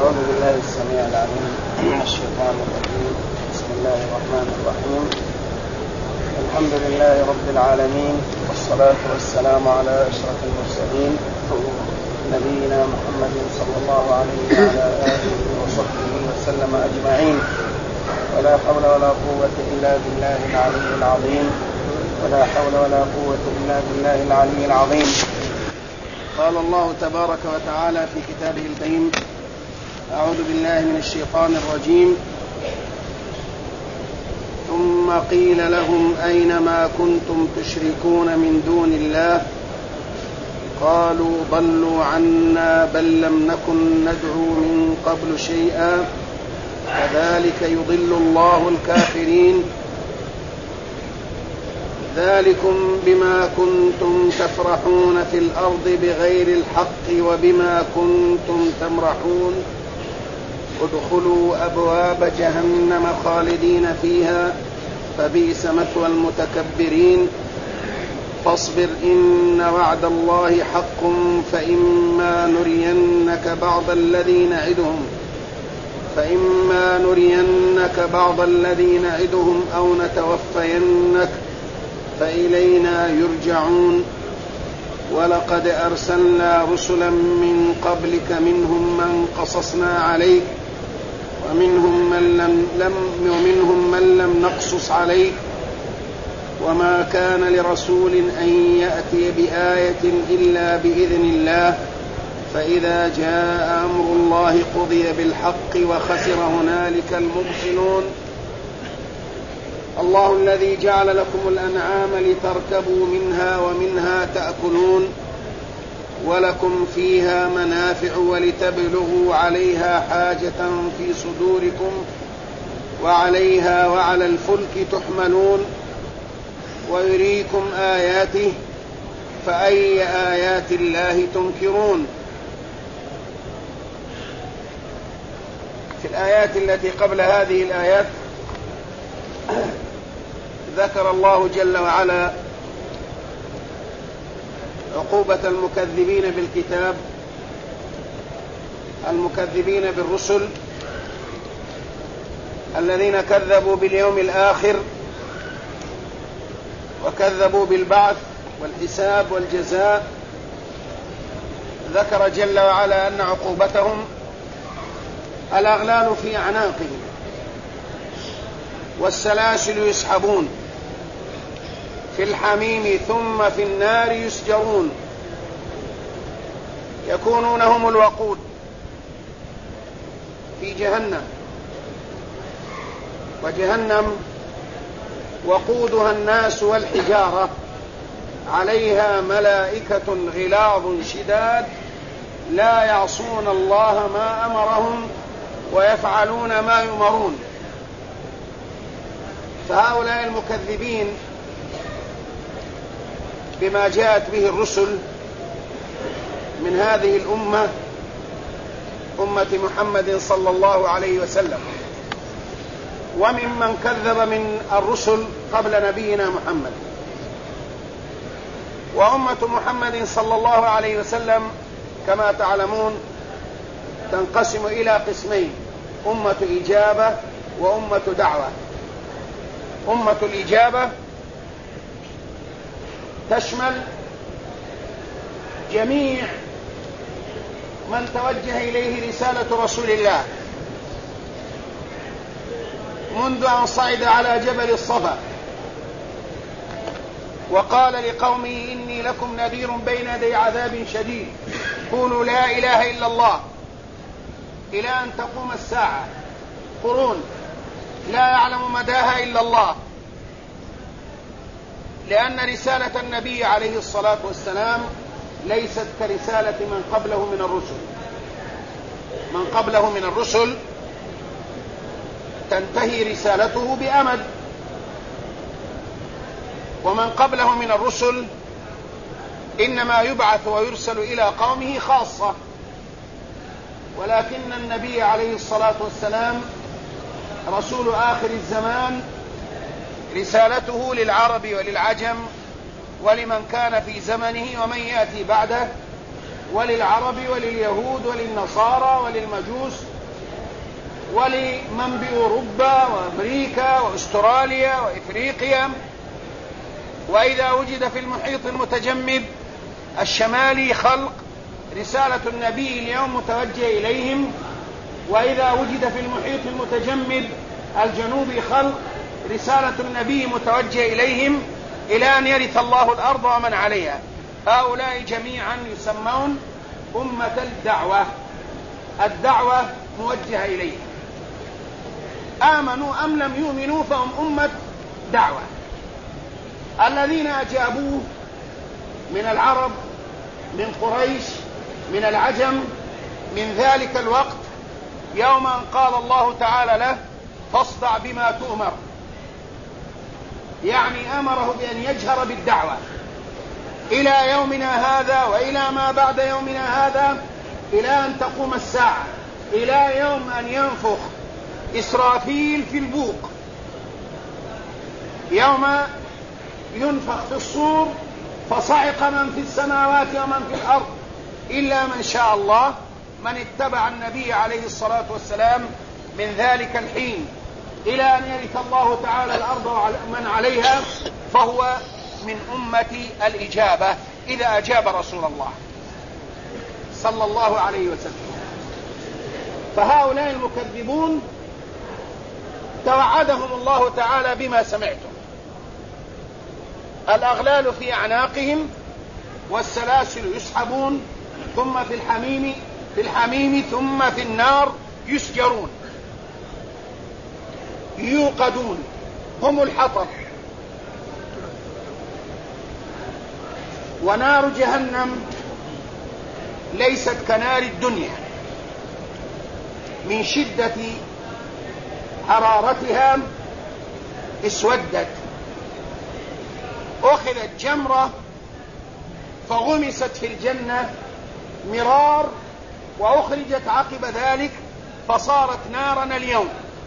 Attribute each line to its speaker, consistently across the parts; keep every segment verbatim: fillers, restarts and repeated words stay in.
Speaker 1: أعوذ بالله السميع العليم من الشيطان الرجيم. بسم الله الرحمن الرحيم. الحمد لله رب العالمين، والصلاة والسلام على أشرف المرسلين نبينا محمد صلى الله عليه وعلى آله وصحبه وسلم أجمعين. ولا حول ولا قوة إلا بالله العلي العظيم ولا حول ولا قوة إلا بالله العلي العظيم. قال الله تبارك وتعالى في كتابه الكريم: أعوذ بالله من الشيطان الرجيم. ثم قيل لهم أين ما كنتم تشركون من دون الله قالوا ضلوا عنا بل لم نكن ندعو من قبل شيئا كذلك يضل الله الكافرين ذلكم بما كنتم تفرحون في الأرض بغير الحق وبما كنتم تمرحون ادخلوا أبواب جهنم خالدين فيها فبئس مثوى المتكبرين فاصبر إن وعد الله حق فإما نرينك بعض الذي نعدهم فإما نرينك بعض الذي نعدهم أو نتوفينك فإلينا يرجعون ولقد أرسلنا رسلا من قبلك منهم من قصصنا عليك ومنهم من لم, لم, ومنهم من لم نقصص عليك وما كان لرسول أن يأتي بآية إلا بإذن الله فإذا جاء أمر الله قضي بالحق وخسر هنالك المبطلون الله الذي جعل لكم الأنعام لتركبوا منها ومنها تأكلون ولكم فيها منافع ولتبلغوا عليها حاجة في صدوركم وعليها وعلى الفلك تحملون ويريكم آياته فأي آيات الله تنكرون. في الآيات التي قبل هذه الآيات ذكر الله جل وعلا عقوبة المكذبين بالكتاب المكذبين بالرسل الذين كذبوا باليوم الآخر وكذبوا بالبعث والحساب والجزاء. ذكر جل وعلا أن عقوبتهم الأغلال في أعناقهم والسلاسل يسحبون في الحميم ثم في النار يسجرون يكونون هم الوقود في جهنم وجهنم وقودها الناس والحجارة عليها ملائكة غلاظ شداد لا يعصون الله ما أمرهم ويفعلون ما يؤمرون. فهؤلاء المكذبين بما جاءت به الرسل من هذه الأمة أمة محمد صلى الله عليه وسلم وممن كذب من الرسل قبل نبينا محمد. وأمة محمد صلى الله عليه وسلم كما تعلمون تنقسم إلى قسمين: أمة إجابة وأمة دعوة. أمة الإجابة تشمل جميع من توجه إليه رسالة رسول الله منذ أن صعد على جبل الصفا وقال لقومه إني لكم نذير بين يدي عذاب شديد قولوا لا إله إلا الله إلى أن تقوم الساعة. قرون لا يعلم مداها إلا الله، لأن رسالة النبي عليه الصلاة والسلام ليست كرسالة من قبله من الرسل. من قبله من الرسل تنتهي رسالته بأمد، ومن قبله من الرسل إنما يبعث ويرسل إلى قومه خاصة. ولكن النبي عليه الصلاة والسلام رسول آخر الزمان رسالته للعرب وللعجم ولمن كان في زمنه ومن يأتي بعده وللعرب ولليهود وللنصارى وللمجوس ولمن بأوروبا وأمريكا وأستراليا وإفريقيا. وإذا وجد في المحيط المتجمد الشمالي خلق، رسالة النبي اليوم متوجهة إليهم. وإذا وجد في المحيط المتجمد الجنوبي خلق، رسالة النبي متوجهة إليهم إلى أن يرث الله الأرض ومن عليها. هؤلاء جميعا يسمون أمة الدعوة، الدعوة موجهة إليهم، آمنوا أم لم يؤمنوا فهم أمة دعوة. الذين أجابوه من العرب، من قريش، من العجم، من ذلك الوقت يوم أن قال الله تعالى له فاصدع بما تؤمر، يعني أمره بأن يجهر بالدعوة إلى يومنا هذا وإلى ما بعد يومنا هذا، إلى أن تقوم الساعة، إلى يوم أن ينفخ إسرافيل في البوق، يوم ينفخ في الصور فصعق من في السماوات ومن في الأرض إلا من شاء الله، من اتبع النبي عليه الصلاة والسلام من ذلك الحين إلى أن يرث الله تعالى الأرض ومن عليها، فهو من أمة الإجابة إذا أجاب رسول الله صلى الله عليه وسلم. فهؤلاء المكذبون توعدهم الله تعالى بما سمعتم، الأغلال في أعناقهم والسلاسل يسحبون، ثم في الحميم في الحميم ثم في النار يسجرون يوقدون، هم الحطب. ونار جهنم ليست كنار الدنيا، من شدة حرارتها اسودت، أخذت جمرة فغمست في الجنة مرار، وأخرجت عقب ذلك فصارت نارنا اليوم.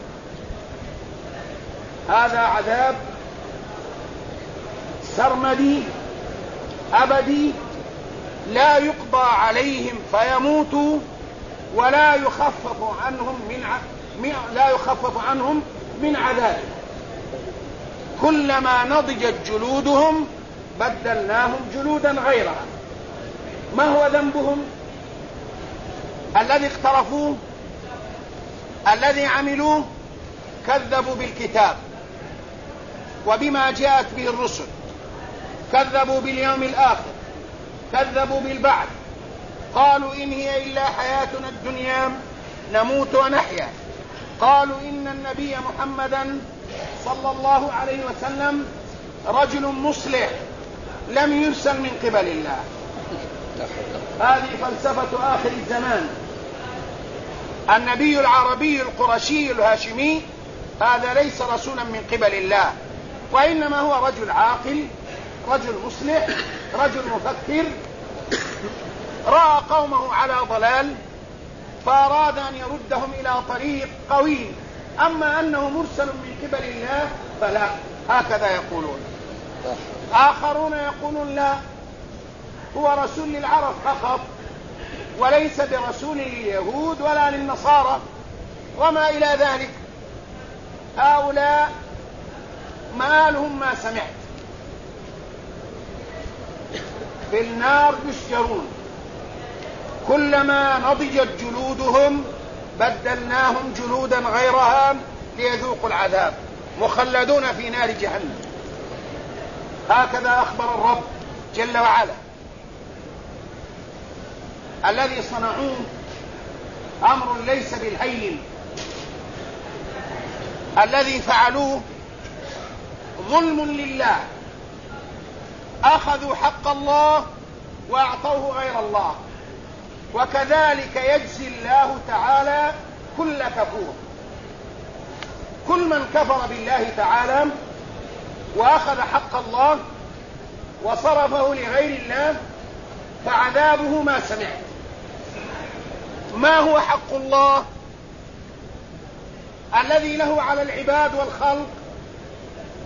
Speaker 1: هذا عذاب سرمدي أبدي لا يقضى عليهم فيموتوا ولا يخفف عنهم من لا يخفف عنهم من عذابه. كلما نضجت جلودهم بدلناهم جلودا غيرها. ما هو ذنبهم؟ الذي اقترفوه، الذي عملوه، كذبوا بالكتاب وبما جاءت به الرسل، كذبوا باليوم الآخر، كذبوا بالبعث، قالوا إن هي إلا حياتنا الدنيا نموت ونحيا، قالوا إن النبي محمدا صلى الله عليه وسلم رجل مصلح لم يرسل من قبل الله. هذه فلسفة آخر الزمان. النبي العربي القرشي الهاشمي هذا ليس رسولا من قبل الله، وإنما هو رجل عاقل، رجل مصلح، رجل مفكر، رأى قومه على ضلال فأراد أن يردهم إلى طريق قوي. أما أنه مرسل من قبل الله فلا، هكذا يقولون. آخرون يقولون لا، هو رسول للعرب فقط وليس برسول لليهود ولا للنصارى وما إلى ذلك. هؤلاء مآلهم ما سمعت، في النار يسجرون، كلما نضجت جلودهم بدلناهم جلودا غيرها ليذوقوا العذاب، مخلدون في نار جهنم. هكذا أخبر الرب جل وعلا. الذي صنعوه أمر ليس بالهين، الذي فعلوه ظلم لله، أخذوا حق الله وأعطوه غير الله، وكذلك يجزي الله تعالى كل كفور. كل من كفر بالله تعالى وأخذ حق الله وصرفه لغير الله فعذابه ما سمعت. ما هو حق الله الذي له على العباد والخلق؟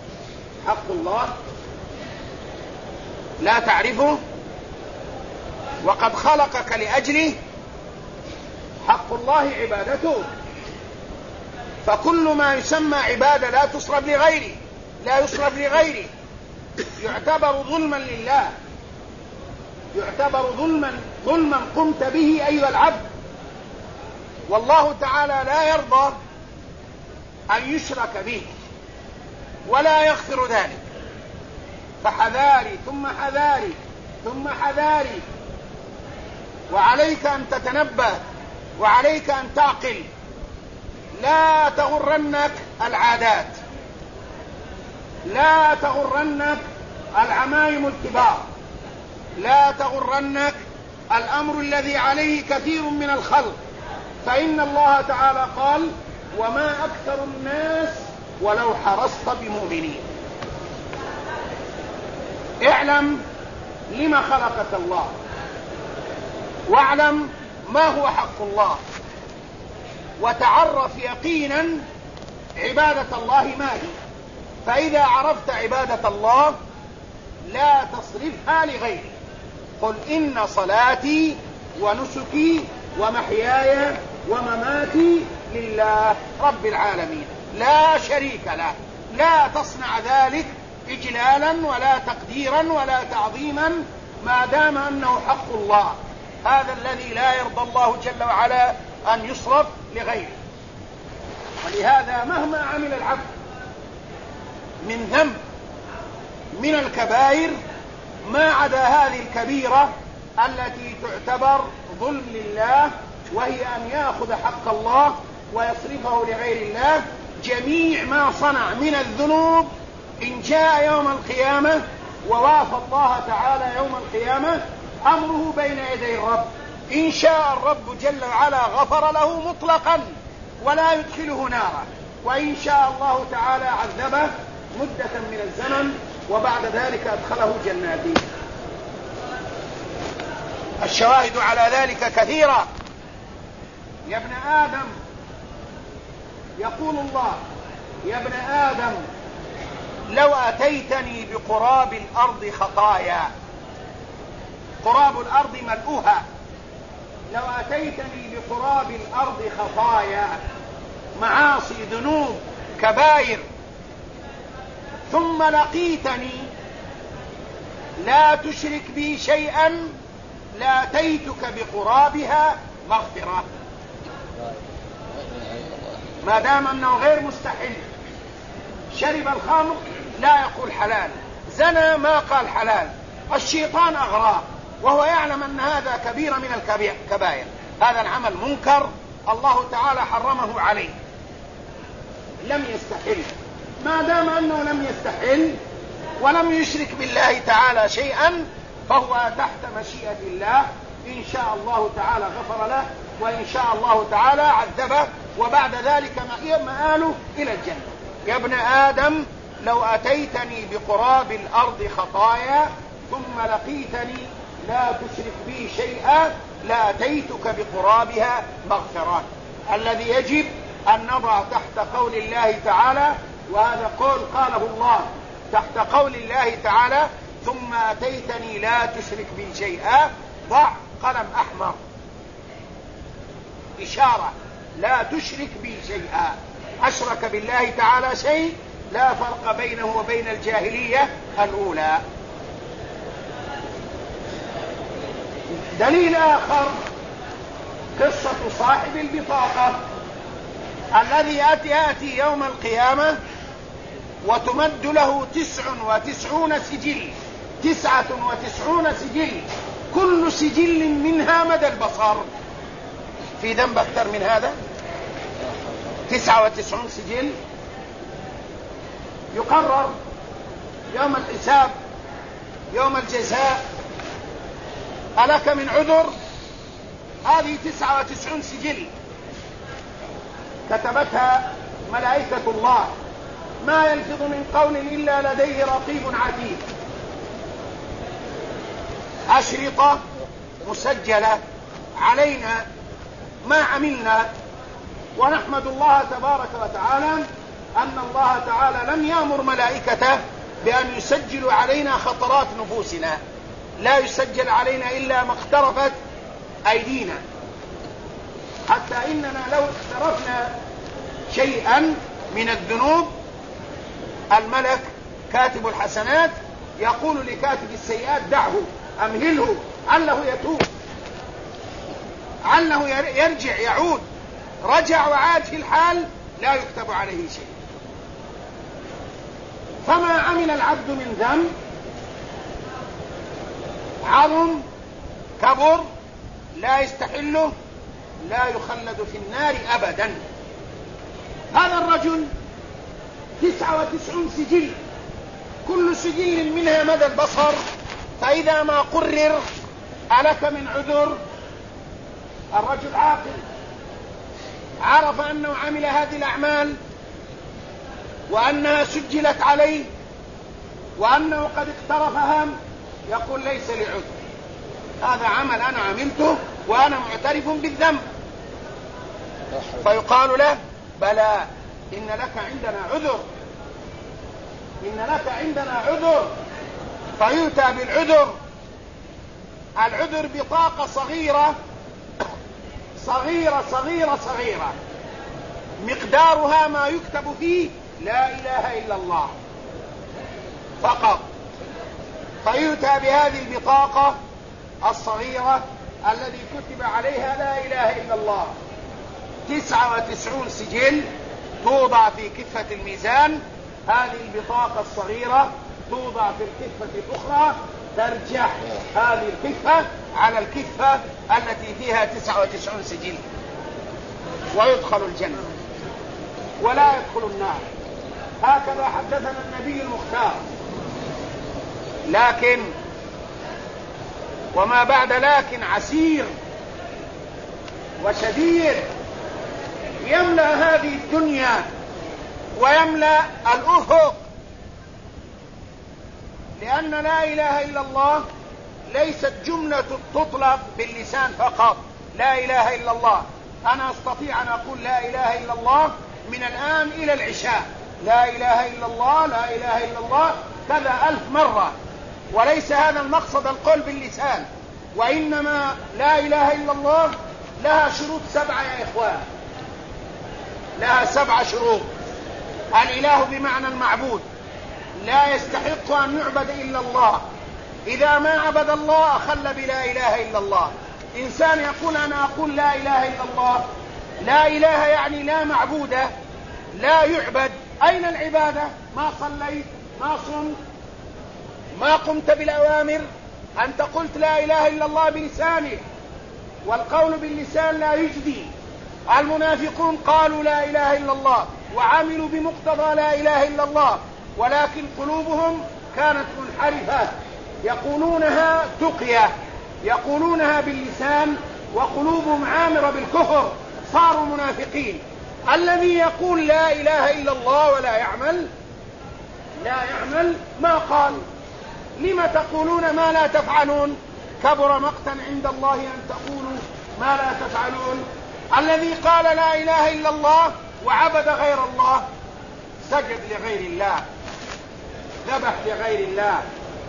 Speaker 1: حق الله لا تعرفه؟
Speaker 2: وقد خلقك لأجله، حق الله عبادته. فكل ما يسمى عبادة لا تصرف لغيره لا يصرف لغيره يعتبر ظلما لله، يعتبر ظلما ظلما قمت به أيها العبد. والله تعالى لا يرضى أن يشرك به ولا يغفر ذلك. فحذاري ثم حذاري ثم حذاري، وعليك أن تتنبه وعليك أن تعقل. لا تغرنك العادات، لا تغرنك العمايم الكبار، لا تغرنك الأمر الذي عليه كثير من الخلق، فإن الله تعالى قال: وما أكثر الناس ولو حرصت بمؤمنين. اعلم لما خلقك الله، واعلم ما هو حق الله، وتعرف يقينا عبادة الله ما هي. فإذا عرفت عبادة الله لا تصرفها لغيره. قل إن صلاتي ونسكي ومحياي ومماتي لله رب العالمين لا شريك له. لا تصنع ذلك إجلالا ولا تقديرا ولا تعظيما ما دام أنه حق الله. هذا الذي لا يرضى الله جل وعلا أن يصرف لغيره. ولهذا مهما عمل العبد من ذنب من الكبائر ما عدا هذه الكبيرة التي تعتبر ظلم لله، وهي أن يأخذ حق الله ويصرفه لغير الله، جميع ما صنع من الذنوب إن جاء يوم القيامة ووافى الله تعالى يوم القيامة أمره بين يدي الرب. إن شاء الرب جل وعلا غفر له مطلقا ولا يدخله نارا، وإن شاء الله تعالى عذبه مدة من الزمن وبعد ذلك أدخله جناته. الشواهد على ذلك كثيرة. يا ابن آدم، يقول الله: يا ابن آدم لو أتيتني بقراب الأرض خطايا. قراب الأرض ملؤها. لو أتيتني بقراب الأرض خطايا، معاصي، ذنوب، كبائر، ثم لقيتني لا تشرك بي شيئا لاتيتك بقرابها مغفرة. ما دام أنه غير مستحل. شرب الخمر لا يقول حلال، زنى ما قال حلال، الشيطان أغراه وهو يعلم أن هذا كبيرة من الكبائر، هذا العمل منكر الله تعالى حرمه عليه، لم يستحل. ما دام أنه لم يستحل ولم يشرك بالله تعالى شيئا فهو تحت مشيئة الله. إن شاء الله تعالى غفر له، وإن شاء الله تعالى عذبه، وبعد ذلك مآله إلى الجنة. يا ابن آدم لو أتيتني بقراب الأرض خطايا ثم لقيتني لا تشرك بي شيئا لأتيتك بقرابها مغفرة. الذي يجب أن نضع تحت قول الله تعالى، وهذا قول قاله الله تحت قول الله تعالى: ثم أتيتني لا تشرك بي شيئا، ضع قلم أحمر إشارة، لا تشرك بي شيئا. أشرك بالله تعالى شيء لا فرق بينه وبين الجاهلية الأولى. دليل آخر قصة صاحب البطاقة الذي يأتي يوم القيامة وتمد له تسع وتسعون سجل، تسعة وتسعون سجل، كل سجل منها مدى البصر. في ذنب أكثر من هذا؟ تسعة وتسعون سجل. يقرر يوم الحساب، يوم الجزاء: ألك من عذر؟ هذه تسعة وتسعون سجل كتبتها ملائكة الله، ما يلفظ من قول إلا لديه رقيب عتيد. أشرطة مسجلة علينا ما عملنا، ونحمد الله تبارك وتعالى أن الله تعالى لم يأمر ملائكته بأن يسجلوا علينا خطرات نفوسنا، لا يسجل علينا إلا ما اقترفت أيدينا، حتى إننا لو اقترفنا شيئا من الذنوب الملك كاتب الحسنات يقول لكاتب السيئات دعه أمهله عله يتوب، عله يرجع يعود. رجع وعاد في الحال لا يكتب عليه شيء. فما عمل العبد من ذنب عظم كبر لا يستحله لا يخلد في النار أبدا. هذا الرجل تسعة وتسعون سجل، كل سجل منها مدى البصر، فإذا ما قرر ألك من عذر. الرجل عاقل عرف أنه عمل هذه الأعمال وأنها سجلت عليه وأنه قد اقترفها، يقول ليس لي عذر، هذا عمل أنا عملته وأنا معترف بالذنب. فيقال له بلى إن لك عندنا عذر، إن لك عندنا عذر. فيؤتى بالعذر. العذر بطاقة صغيرة صغيرة صغيرة صغيرة مقدارها ما يكتب فيه لا إله إلا الله فقط. فيؤتى بهذه البطاقة الصغيرة الذي كتب عليها لا إله إلا الله، تسعة وتسعون سجل توضع في كفة الميزان. هذه البطاقة الصغيرة توضع في الكفة الأخرى، ترجع هذه الكفة على الكفة التي فيها تسعة وتسعون سجل، ويدخل الجنة ولا يدخل النار. هكذا حدثنا النبي المختار. لكن وما بعد لكن عسير وشديد يملأ هذه الدنيا ويملأ الأفق، لأن لا إله إلا الله ليست جملة تطلق باللسان فقط. لا إله إلا الله أنا أستطيع أن أقول لا إله إلا الله من الآن إلى العشاء، لا إله إلا الله لا إله إلا الله كذا ألف مرة، وليس هذا المقصد القول باللسان، وإنما لا إله إلا الله لها شروط سبعة يا إخوان، لها سبع شروط. الإله بمعنى المعبود، لا يستحق أن يعبد إلا الله، إذا ما عبد الله أخل بلا إله إلا الله. إنسان يقول أنا أقول لا إله إلا الله، لا إله يعني لا معبود لا يعبد. أين العبادة؟ ما صليت ما صمت ما قمت بالأوامر، أنت قلت لا إله إلا الله بلسانك، والقول باللسان لا يجدي. المنافقون قالوا لا إله إلا الله وعملوا بمقتضى لا إله إلا الله، ولكن قلوبهم كانت منحرفة، يقولونها تقية، يقولونها باللسان وقلوبهم عامرة بالكفر، صاروا منافقين. الذي يقول لا إله إلا الله ولا يعمل لا يعمل ما قال. لم تقولون ما لا تفعلون؟ كبر مقتا عند الله أن تقولوا ما لا تفعلون. الذي قال لا إله إلا الله وعبد غير الله، سجد لغير الله، ذبح لغير الله،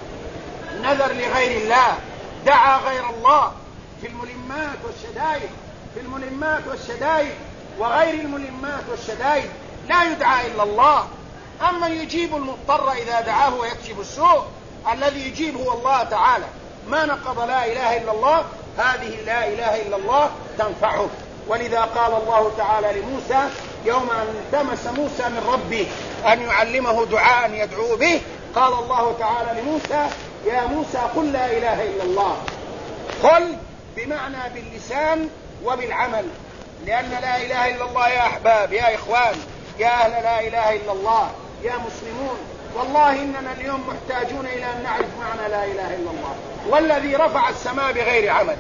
Speaker 2: نذر لغير الله، دعا غير الله في الملمات والشدائد، في الملمات والشدائد وغير الملمات والشدائد لا يدعى إلا الله. أما يجيب المضطر إذا دعاه ويكشف السوء، الذي يجيب هو الله تعالى. ما نقض لا إله إلا الله، هذه لا إله إلا الله تنفعه. ولذا قال الله تعالى لموسى يوم أن التمس موسى من ربه أن يعلمه دعاء يدعو به، قال الله تعالى لموسى يا موسى قل لا إله إلا الله. قل بمعنى باللسان وبالعمل، لأن لا إله إلا الله يا أحباب يا إخوان يا أهل لا إله إلا الله يا مسلمون، والله إننا اليوم محتاجون إلى أن نعرف معنى لا إله إلا الله. والذي رفع السماء بغير عمل،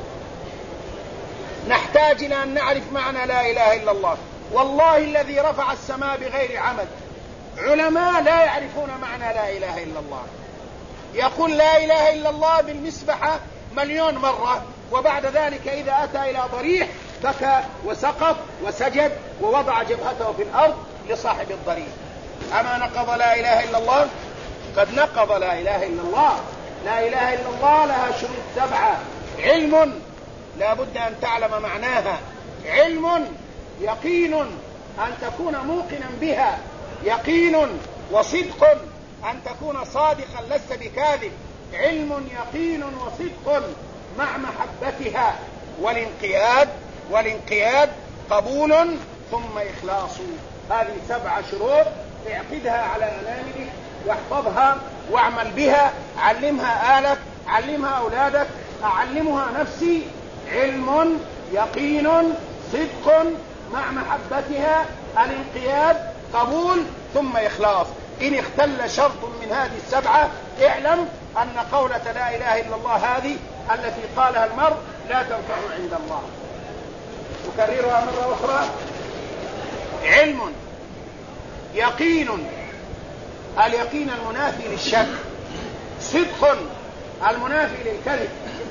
Speaker 2: نحتاج إلى أن نعرف معنى لا إله إلا الله. والله الذي رفع السماء بغير عمل، علماء لا يعرفون معنى لا إله إلا الله. يقول لا إله إلا الله بالمسبحة مليون مرة، وبعد ذلك إذا أتى إلى ضريح بكى وسقط وسجد ووضع جبهته في الأرض لصاحب الضريح. أما نقض لا إله إلا الله؟ قد نقض لا إله إلا الله، لا إله إلا الله لها شروط سبعة. علم لا بد أن تعلم معناها، علم يقين أن تكون موقنا بها، يقين وصدق أن تكون صادقا لست بكاذب، علم يقين وصدق مع محبتها، والانقياد والانقياد قبول ثم إخلاص. هذه سبع شروط اعقدها على أناملك واحفظها واعمل بها، علمها آلك، علمها أولادك، أعلمها نفسي. علم يقين صدق مع محبتها، الانقياد قبول ثم إخلاص. إن اختل شرط من هذه السبعة اعلم أن قولة لا إله إلا الله هذه التي قالها المرء لا تنفع عند الله. أكررها مرة أخرى: علم يقين، اليقين المنافي للشك، صدق المنافي للكذب،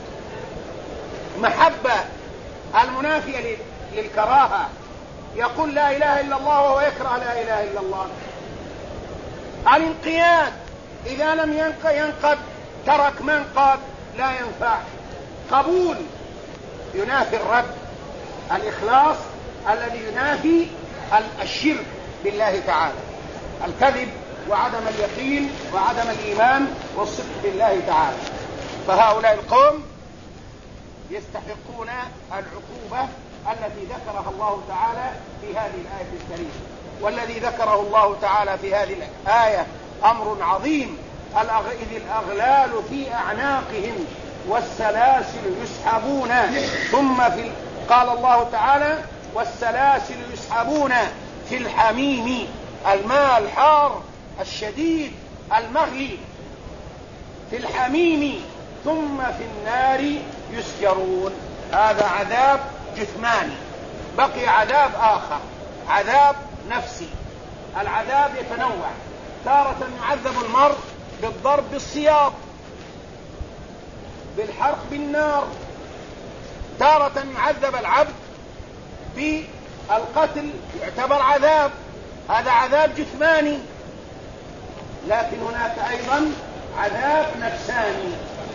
Speaker 2: محبة المنافية للكراهة. يقول لا إله إلا الله وهو يكره لا إله إلا الله. الانقياد إذا لم ينقد ترك منقد لا ينفع. قبول ينافي الرد. الإخلاص الذي ينافي الشرك بالله تعالى، الكذب وعدم اليقين وعدم الإيمان والصدق بالله تعالى. فهؤلاء القوم يستحقون العقوبة التي ذكرها الله تعالى في هذه الآية الكريمة. والذي ذكره الله تعالى في هذه الآية أمر عظيم: إذ الأغلال في أعناقهم والسلاسل يسحبون. ثم في قال الله تعالى: والسلاسل يسحبون في الحميم، الماء الحار الشديد المغلي، في الحميم، ثم في النار يسجرون. هذا عذاب جثماني. بقي عذاب آخر، عذاب نفسي. العذاب يتنوع، تارة يعذب المرء بالضرب بالسياط، بالحرق بالنار، تارة يعذب العبد بالقتل يعتبر عذاب، هذا عذاب جثماني. لكن هناك أيضا عذاب نفساني.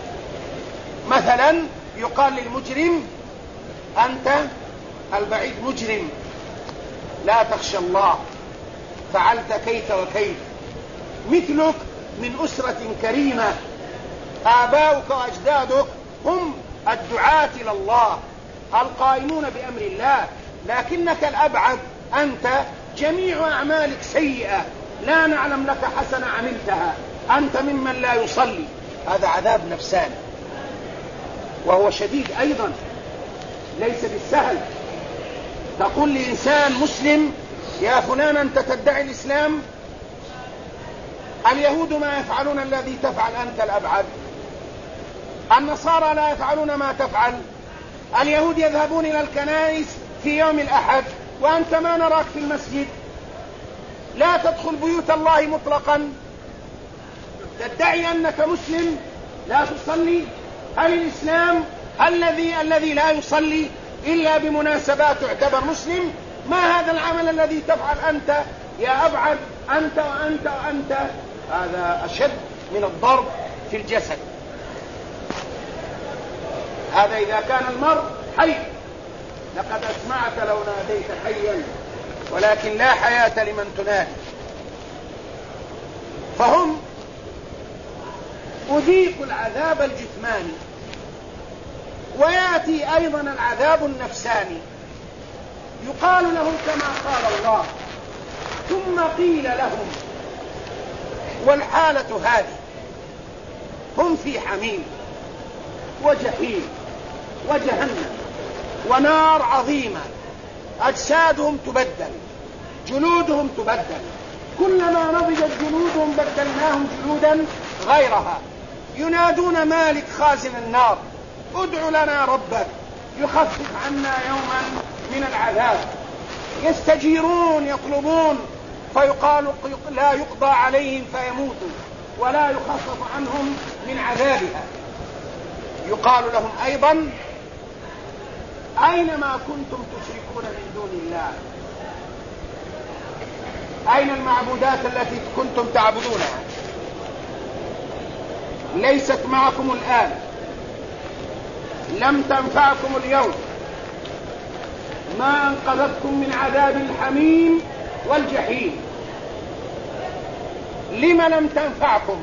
Speaker 2: مثلا يقال للمجرم: أنت البعيد مجرم، لا تخشى الله، فعلت كيف وكيف. مثلك من أسرة كريمة، آباؤك وأجدادك هم الدعاة إلى الله القائمون بأمر الله، لكنك الأبعد، أنت جميع أعمالك سيئة، لا نعلم لك حسنة عملتها، أنت ممن لا يصلي. هذا عذاب نفساني وهو شديد أيضا، ليس بالسهل. تقول لإنسان مسلم: يا فلان أنت تدعي الإسلام، اليهود ما يفعلون الذي تفعل أنت الأبعد، النصارى لا يفعلون ما تفعل، اليهود يذهبون إلى الكنائس في يوم الأحد وأنت ما نراك في المسجد، لا تدخل بيوت الله مطلقا، تدعي أنك مسلم لا تصلي. هل الإسلام الذي الذي لا يصلي إلا بمناسبات يعتبر مسلم؟ ما هذا العمل الذي تفعل أنت يا أبعد، أنت وأنت وأنت؟ هذا أشد من الضرب في الجسد. هذا إذا كان المرء حي. لقد أسمعك لو ناديت حيا ولكن لا حياة لمن تنادي. فهم أذيقوا العذاب الجثماني، ويأتي أيضا العذاب النفساني. يقال لهم كما قال الله: ثم قيل لهم. والحالة هذه، هم في حميم وجحيم وجهنم ونار عظيمة، أجسادهم تبدل، جلودهم تبدل، كلما نضجت جلودهم بدلناهم جلودا غيرها. ينادون مالك خازن النار: ادع لنا ربك يخفف عنا يوما من العذاب. يستجيرون يطلبون فيقال لا يقضى عليهم فيموتوا ولا يخفف عنهم من عذابها. يقال لهم أيضا: أين ما كنتم تشركون من دون الله؟ أين المعبودات التي كنتم تعبدونها؟ ليست معكم الآن، لم تنفعكم اليوم، ما أنقذتكم من عذاب الحميم والجحيم. لم لم تنفعكم؟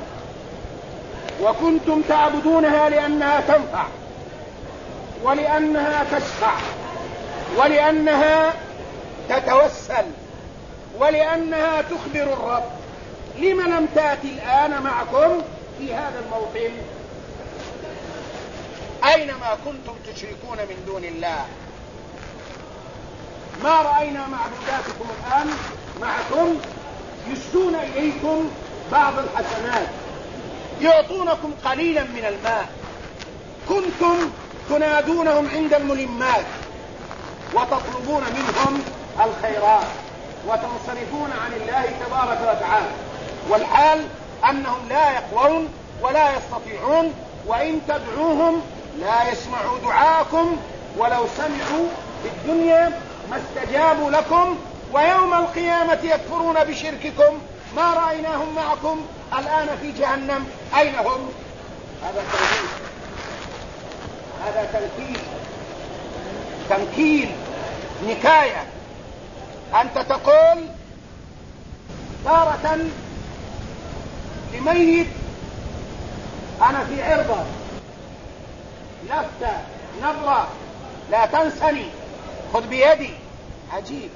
Speaker 2: وكنتم تعبدونها لأنها تنفع ولأنها تشفع ولأنها تتوسل ولأنها تخبر الرب. لم لم تأتي الآن معكم في هذا الموطن؟ أينما كنتم تشركون من دون الله، ما رأينا معبوداتكم الآن معكم يسدون إليكم بعض الحسنات، يعطونكم قليلا من الماء، كنتم تنادونهم عند الملمات وتطلبون منهم الخيرات وتنصرفون عن الله تبارك وتعالى، والحال أنهم لا يقوون ولا يستطيعون، وإن تدعوهم لا يسمعوا دعاءكم، ولو سمعوا في الدنيا ما استجابوا لكم، ويوم القيامة يكفرون بشرككم. ما رأيناهم معكم الآن في جهنم، أين هم؟ هذا تنكيل، هذا تنكيل تنكيل نكاية. أنت تقول تارة لميت أنا في عرضة، لفتة، نظرة، لا تنسني، خذ بيدي. عجيب،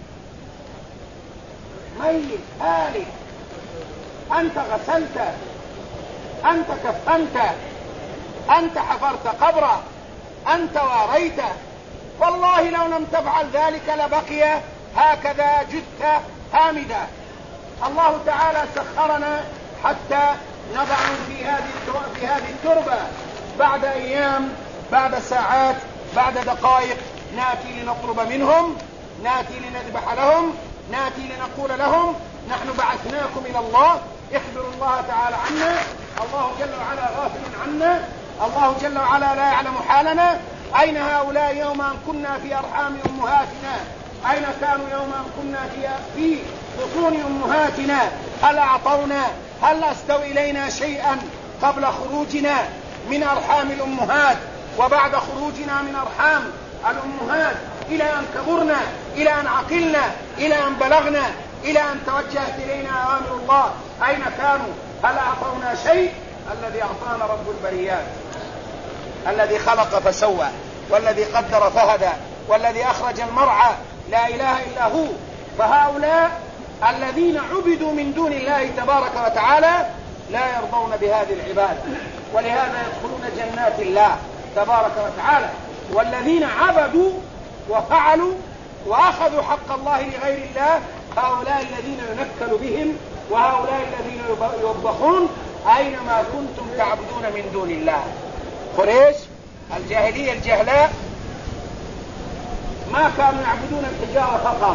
Speaker 2: ميت هالك، أنت غسلت، أنت كفنت، أنت حفرت قبره، أنت واريته، والله لو لم تفعل ذلك لبقي هكذا جثة هامدة. الله تعالى سخرنا حتى نضع في هذه في هذه التربة، بعد أيام، بعد ساعات، بعد دقائق ناتي لنطلب منهم، ناتي لنذبح لهم، ناتي لنقول لهم نحن بعثناكم إلى الله، اخبروا الله تعالى عنا. الله جل وعلا غافل عنا، الله جل وعلا لا يعلم حالنا. أين هؤلاء يوم أن كنا في أرحام أمهاتنا؟ أين كانوا يوم أن كنا في في بطون أمهاتنا؟ هل أعطونا، هل أسدوا إلينا شيئا قبل خروجنا من أرحام الأمهات وبعد خروجنا من أرحام الأمهات إلى أن كبرنا، إلى أن عقلنا، إلى أن بلغنا، إلى أن توجهت إلينا أوامر الله؟ أين كانوا؟ هل أعطونا شيء؟ الذي أعطانا رب البريات، الذي خلق فسوى، والذي قدر فهدى، والذي أخرج المرعى، لا إله إلا هو. فهؤلاء الذين عبدوا من دون الله تبارك وتعالى لا يرضون بهذه العبادة، ولهذا يدخلون جنات الله تبارك وتعالى. والذين عبدوا وفعلوا وأخذوا حق الله لغير الله، هؤلاء الذين ينكل بهم، وهؤلاء الذين يوبخون أينما كنتم تعبدون من دون الله. قريش الجاهلية الجهلاء ما كانوا يعبدون الحجارة فقط،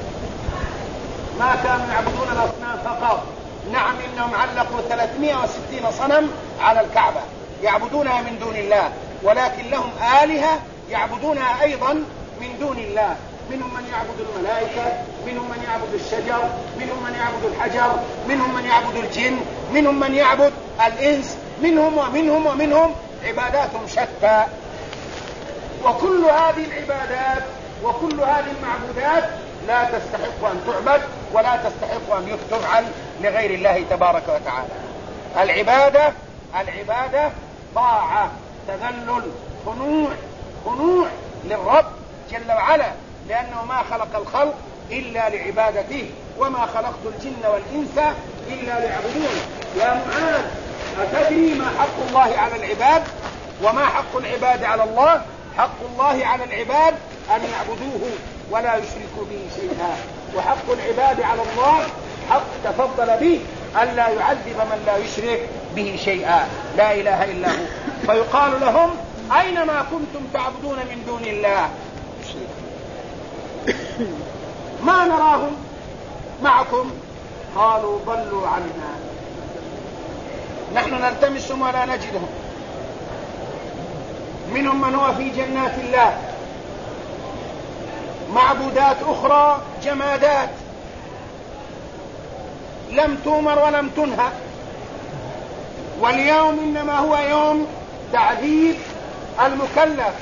Speaker 2: ما كانوا يعبدون الأصنام فقط. نعم، إنهم علقوا ثلاثمائة وستين صنم على الكعبة يعبدونها من دون الله، ولكن لهم آلهة يعبدونها أيضا من دون الله. منهم من يعبد الملائكة، منهم من يعبد الشجر، منهم من يعبد الحجر، منهم من يعبد الجن، منهم من يعبد الإنس، منهم ومنهم ومنهم، عباداتهم شتى. وكل هذه العبادات وكل هذه المعبودات لا تستحق أن تعبد ولا تستحق أن تفعل لغير الله تبارك وتعالى. العبادة العبادة طاعة، تذلل، خنوع، خنوع للرب جل وعلا، لأنه ما خلق الخلق إلا لعبادته، وما خلقت الجن والإنس إلا ليعبدون. يا معاذ، أتدري ما حق الله على العباد وما حق العباد على الله؟ حق الله على العباد أن يعبدوه ولا يشركوا به شيئا، وحق العباد على الله حق تفضل به ألا يعذب من لا يشرك به شيئا، لا إله إلا هو. فيقال لهم أينما كنتم تعبدون من دون الله ما نراهم معكم، قالوا ضلوا عنا، نحن نلتمسهم ولا نجدهم. منهم من هو في جنات الله، معبودات أخرى جمادات لم تؤمر ولم تنهى، واليوم إنما هو يوم تعذيب المكلف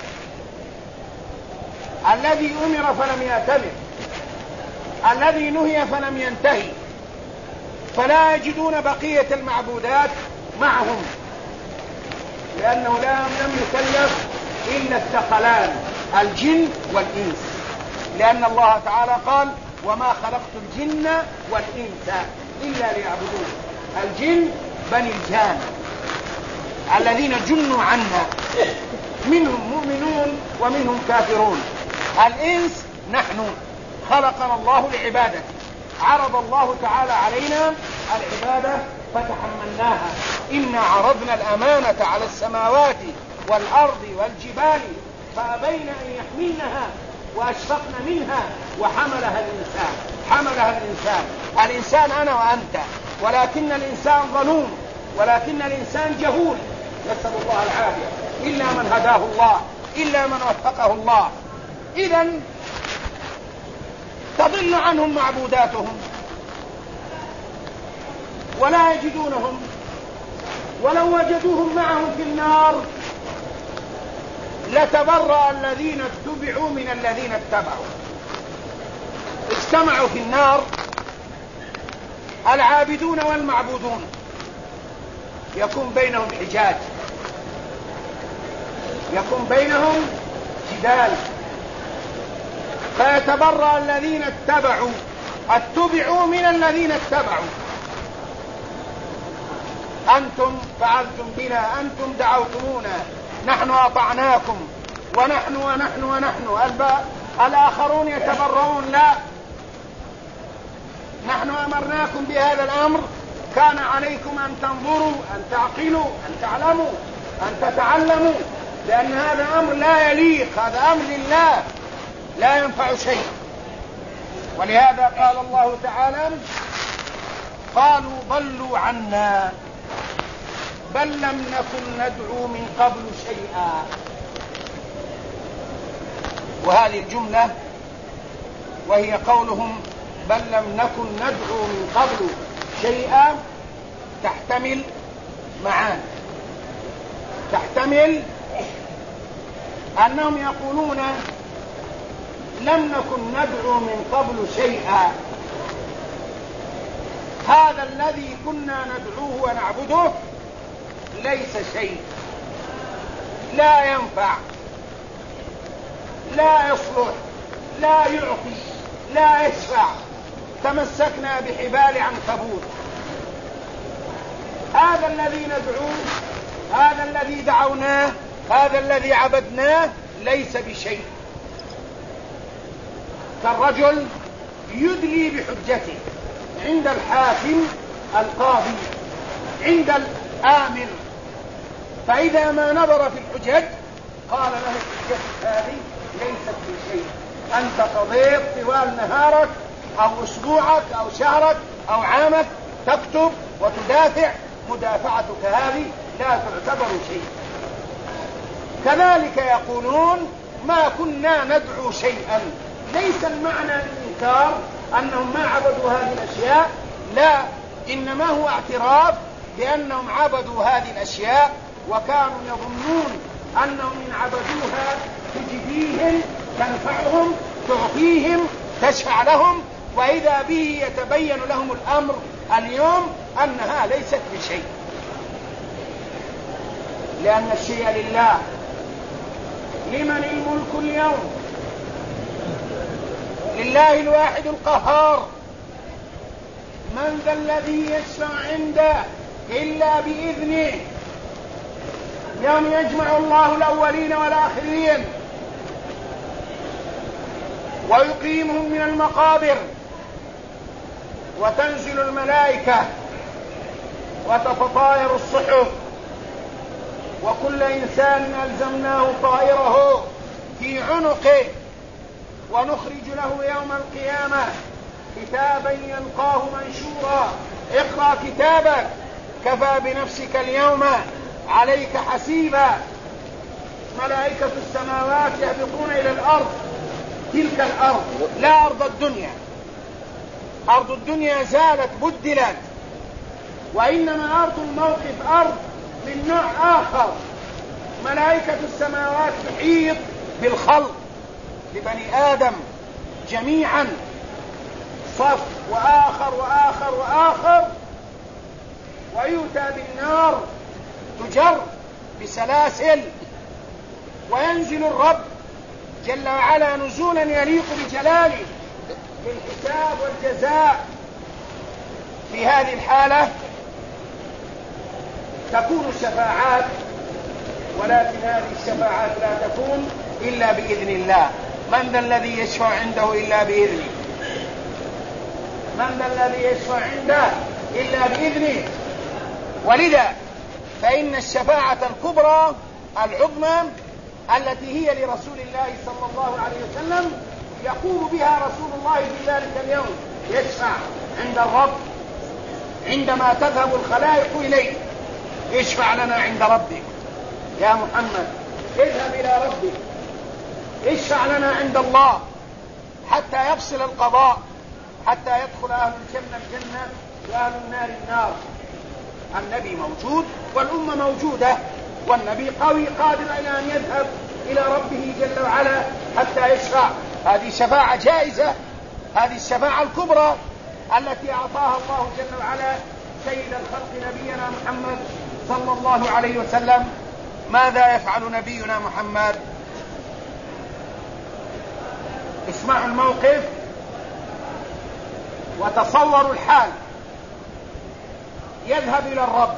Speaker 2: الذي أمر فلم يأتمر، الذي نهي فلم ينتهي، فلا يجدون بقية المعبودات معهم، لأنه لم يكلف إلا الثقلان الجن والإنس، لأن الله تعالى قال وما خلقت الجن والإنس إلا ليعبدون. الجن بني الجان الذين جنوا عنا، منهم مؤمنون ومنهم كافرون. الإنس نحن خلقنا الله لعبادته، عرض الله تعالى علينا العبادة فتحملناها. إنا عرضنا الأمانة على السماوات والأرض والجبال فأبين أن يحملنها وأشفقن منها وحملها الإنسان. حملها الإنسان الإنسان أنا وأنت، ولكن الإنسان ظلوم، ولكن الإنسان جهول، نسأل الله العافية، إلا من هداه الله، إلا من وفقه الله. إذن تضل عنهم معبوداتهم ولا يجدونهم، ولو وجدوهم معهم في النار لتبرأ الذين اتبعوا من الذين اتبعوا. اجتمعوا في النار العابدون والمعبودون، يكون بينهم حجاج، يكون بينهم جدال، فيتبرأ الذين اتبعوا اتبعوا من الذين اتبعوا. أنتم فعلتم بنا، أنتم دعوتمونا، نحن أطعناكم، ونحن ونحن ونحن. الآخرون يتبرؤون، لا، نحن أمرناكم بهذا الأمر، كان عليكم أن تنظروا، أن تعقلوا، أن تعلموا، أن تتعلموا، لأن هذا أمر لا يليق، هذا أمر لله لا ينفع شيء. ولهذا قال الله تعالى قالوا ضلوا عنا بل لم نكن ندعو من قبل شيئا. وهذه الجملة وهي قولهم بل لم نكن ندعو من قبل شيئا تحتمل معان، تحتمل أنهم يقولون لم نكن ندعو من قبل شيئا، هذا الذي كنا ندعوه ونعبده ليس شيء، لا ينفع، لا يصلح، لا يعطي، لا يشفع، تمسكنا بحبال عنكبوت. هذا الذي ندعوه، هذا الذي دعوناه، هذا الذي عبدناه ليس بشيء. فالرجل يدلي بحجته عند الحاكم القاضي، عند الآمر، فإذا ما نظر في الحجج قال له حجتك هذه ليست بشيء، أنت قضيت طوال نهارك أو أسبوعك أو شهرك أو عامك تكتب وتدافع، مدافعتك هذه لا تعتبر شيء. كذلك يقولون ما كنا ندعو شيئا، ليس المعنى الإنكار أنهم ما عبدوا هذه الأشياء، لا، إنما هو اعتراف بأنهم عبدوا هذه الأشياء وكانوا يظنون أنهم إن عبدوها تجديهم، تنفعهم، تعطيهم، تشفع لهم، وإذا به يتبين لهم الأمر اليوم أنها ليست بشيء، لأن الشيء لله. لمن الملك اليوم؟ لله الواحد القهار. من ذا الذي يشفع عنده إلا بإذنه؟ يوم يجمع الله الأولين والآخرين ويقيمهم من المقابر، وتنزل الملائكة وتتطاير الصحف، وكل إنسان ألزمناه طائره في عنقه، ونخرج له يوم القيامة كتابا يلقاه منشورا اقرأ كتابك كفى بنفسك اليوم عليك حسيبا. ملائكة السماوات يهبطون إلى الأرض، تلك الأرض لا أرض الدنيا، أرض الدنيا زالت بدلت، وإنما أرض الموقف أرض من نوع آخر. ملائكة السماوات تحيط بالخلق لبني آدم جميعا، صف وآخر وآخر وآخر، ويؤتى بالنار تجر بسلاسل، وينزل الرب جل وعلا نزولا يليق بجلاله للحساب والجزاء. في هذه الحالة تكون الشفاعات، ولكن هذه الشفاعات لا تكون إلا بإذن الله. من ذا الذي يشفع عنده إلا بإذنه؟ من ذا الذي يشفع عنده إلا بإذنه؟ ولذا فإن الشفاعة الكبرى العظمى التي هي لرسول الله صلى الله عليه وسلم يقوم بها رسول الله في ذلك اليوم، يشفع عند الرب عندما تذهب الخلائق إليه. اشفع لنا عند ربك يا محمد، اذهب إلى ربك، اشفع لنا عند الله حتى يفصل القضاء، حتى يدخل أهل الجنة الجنة وأهل النار النار. النبي موجود والأمة موجودة، والنبي قوي قادر على أن يذهب إلى ربه جل وعلا حتى يشفع. هذه شفاعة جائزة، هذه الشفاعة الكبرى التي أعطاها الله جل وعلا سيد الخلق نبينا محمد صلى الله عليه وسلم. ماذا يفعل نبينا محمد؟ اسمعوا الموقف وتصوروا الحال. يذهب إلى الرب،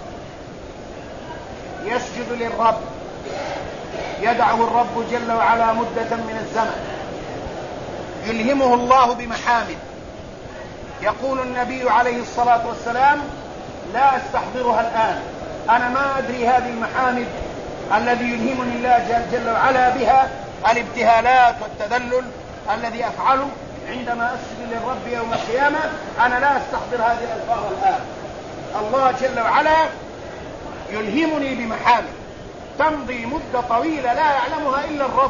Speaker 2: يسجد للرب، يدعو الرب جل وعلا مدة من الزمن، يلهمه الله بمحامد. يقول النبي عليه الصلاة والسلام: لا استحضرها الآن، أنا ما أدري هذه المحامد الذي يلهمني الله جل وعلا بها، الابتهالات والتذلل الذي أفعله عندما أسجد للرب يوم القيامة، أنا لا أستحضر هذه الألفاظ الآن. الله جل وعلا يلهمني بمحامد تمضي مدة طويلة لا يعلمها إلا الرب.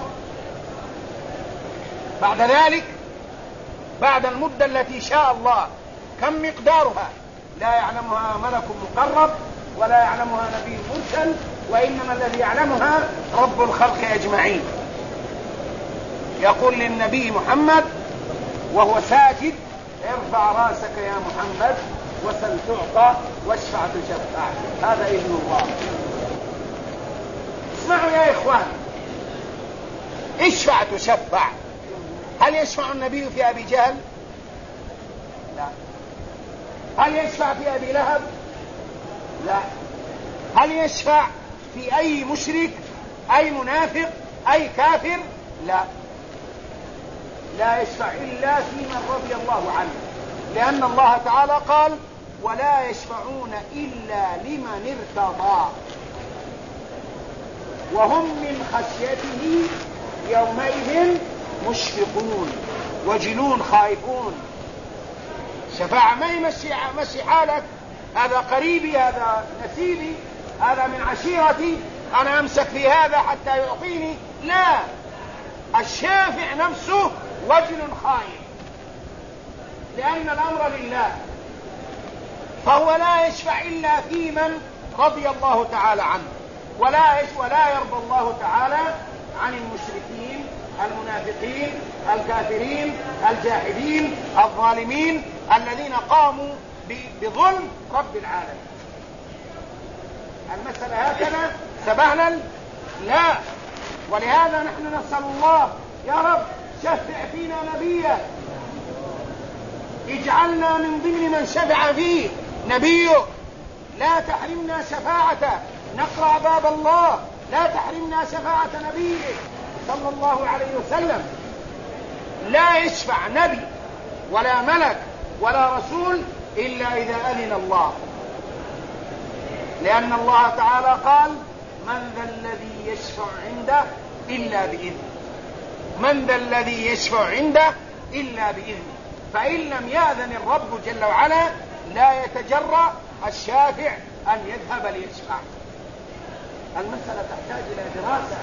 Speaker 2: بعد ذلك، بعد المدة التي شاء الله كم مقدارها لا يعلمها ملك مقرب ولا يعلمها نبي مرسل، وإنما الذي يعلمها رب الخلق أجمعين. يقول للنبي محمد وهو ساجد: ارفع راسك يا محمد وسل تعطى واشفع تشفع. هذا إذن الله. اسمعوا يا إخوان، اشفع تشفع. هل يشفع النبي في أبي جهل؟ لا. هل يشفع في أبي لهب؟ لا. هل يشفع في أي مشرك، أي منافق، أي كافر؟ لا. لا يشفع إلا في من رضي الله عنه، لأن الله تعالى قال: ولا يشفعون إلا لمن ارتضى وهم من خشيته يومئذ مشفقون وجلون خائفون. شفاعة ما يمشي مشي حالك، هذا قريبي، هذا نسيبي، هذا من عشيرتي، أنا أمسك في هذا حتى يعطيني. لا، الشافع نفسه وجل خائف، لأن الأمر لله، فهو لا يشفع إلا في من رضي الله تعالى عنه، ولا ولا يرضى الله تعالى عن المشركين المنافقين الكافرين الجاحدين الظالمين الذين قاموا بظلم رب العالمين. المسألة هكذا سبهلا؟ لا. ولهذا نحن نسأل الله: يا رب شفع فينا نبيه، اجعلنا من ضمن من شفع فيه نبيه، لا تحرمنا شفاعته، نقرأ باب الله، لا تحرمنا شفاعة نبيه صلى الله عليه وسلم. لا يشفع نبي ولا ملك ولا رسول إلا إذا أذن الله، لأن الله تعالى قال: من ذا الذي يشفع عنده إلا بإذنه. من ذا الذي يشفع عنده إلا بإذنه. فإن لم يأذن الرب جل وعلا لا يتجرأ الشافع أن يذهب ليشفع. المسألة تحتاج إلى دراسة،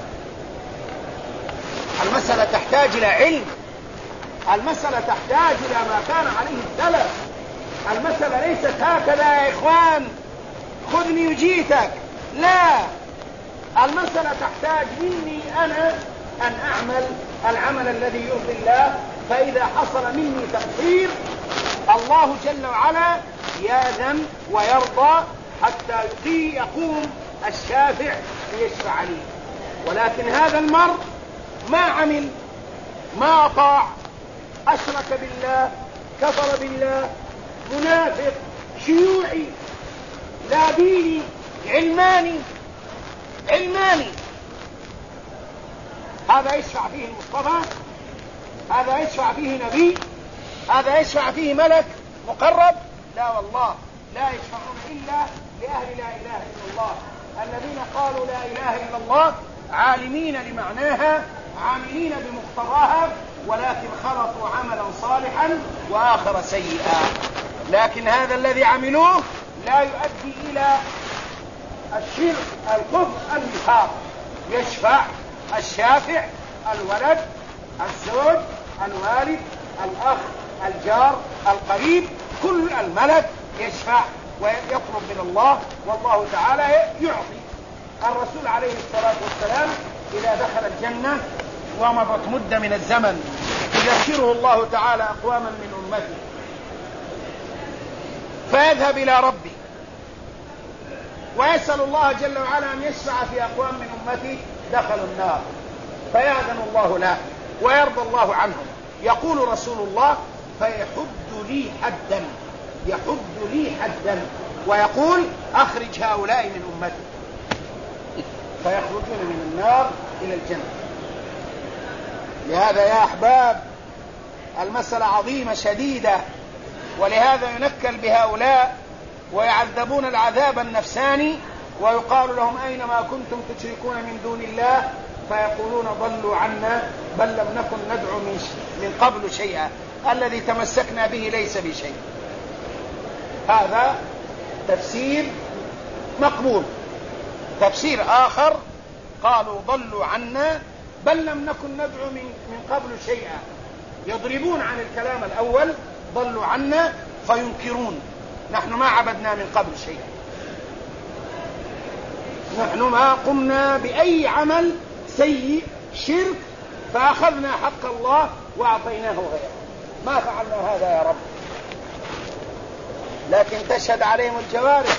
Speaker 2: المسألة تحتاج إلى علم، المسألة تحتاج إلى ما كان عليه السلف. المسألة ليست هكذا يا إخوان: خذني وجيتك، لا، المسألة تحتاج مني أنا أن أعمل العمل الذي يرضي الله، فإذا حصل مني تقصير الله جل وعلا يأذن ويرضى حتى يقوم الشافع ليشفع لي. ولكن هذا المرء ما عمل، ما أطاع، أشرك بالله، كفر بالله، منافق، شيوعي، لا ديني، علماني علماني هذا يشفع فيه المصطفى؟ هذا يشفع فيه نبي؟ هذا يشفع فيه ملك مقرب؟ لا والله، لا يشفعون إلا لأهل لا إله إلا الله، الذين قالوا لا إله إلا الله عالمين لمعناها عاملين بمقتضاها، ولكن خلطوا عملا صالحا وآخر سيئا. لكن هذا الذي عملوه لا يؤدي إلى الشرك، الكفر، النفاق. يشفع الشافع، الولد، الزوج، الوالد، الأخ، الجار، القريب، كل الملك يشفع ويطلب من الله، والله تعالى يعطي. الرسول عليه الصلاة والسلام إذا دخل الجنة ومضت مدة من الزمن يذكره الله تعالى أقواما من أمته، فيذهب إلى ربي ويسأل الله جل وعلا أن يشفع في أقوام من أمته دخلوا النار، فيأذن الله له ويرضى الله عنهم. يقول رسول الله: فيحد لي حدا، يحد لي حدا، ويقول: أخرج هؤلاء من أمتي، فيخرجون من النار إلى الجنة. لهذا يا أحباب المسألة عظيمة شديدة، ولهذا ينكل بهؤلاء ويعذبون العذاب النفساني، ويقال لهم: أينما كنتم تشركون من دون الله، فيقولون: ضلوا عنا بل لم نكن ندعو من قبل شيئا، الذي تمسكنا به ليس بشيء. هذا تفسير مقبول. تفسير آخر قالوا: ضلوا عنا بل لم نكن ندعو من, من قبل شيئا، يضربون عن الكلام الأول ضلوا عنا فينكرون: نحن ما عبدنا من قبل شيئا، نحن ما قمنا بأي عمل سيء شرك فأخذنا حق الله وأعطيناه غيره، ما فعلنا هذا يا رب. لكن تشهد عليهم الجوارح،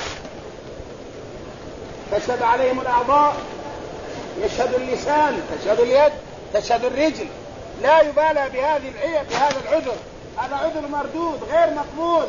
Speaker 2: تشهد عليهم الأعضاء، يشهد اللسان، تشهد اليد، تشهد الرجل، لا يبالى بهذه العيب، بهذا العذر. هذا عذر مردود غير مقبول،